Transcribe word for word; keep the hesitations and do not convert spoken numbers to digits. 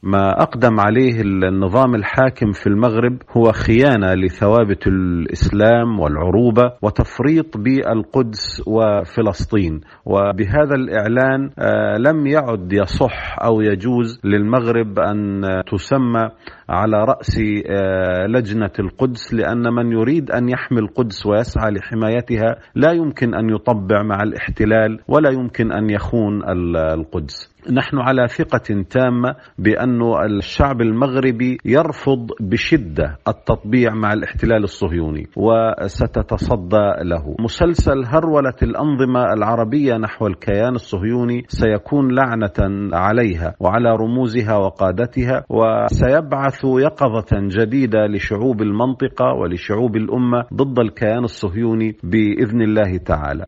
ما أقدم عليه النظام الحاكم في المغرب هو خيانة لثوابت الإسلام والعروبة وتفريط بالقدس وفلسطين. وبهذا الإعلان لم يعد يصح أو يجوز للمغرب أن تسمى على رأس لجنة القدس، لأن من يريد أن يحمي القدس ويسعى لحمايتها لا يمكن أن يطبع مع الاحتلال ولا يمكن أن يخون القدس. نحن على ثقة تامة بأن الشعب المغربي يرفض بشدة التطبيع مع الاحتلال الصهيوني وستتصدى له. مسلسل هرولة الأنظمة العربية نحو الكيان الصهيوني سيكون لعنة عليها وعلى رموزها وقادتها، وسيبعث يقظة جديدة لشعوب المنطقة ولشعوب الأمة ضد الكيان الصهيوني بإذن الله تعالى.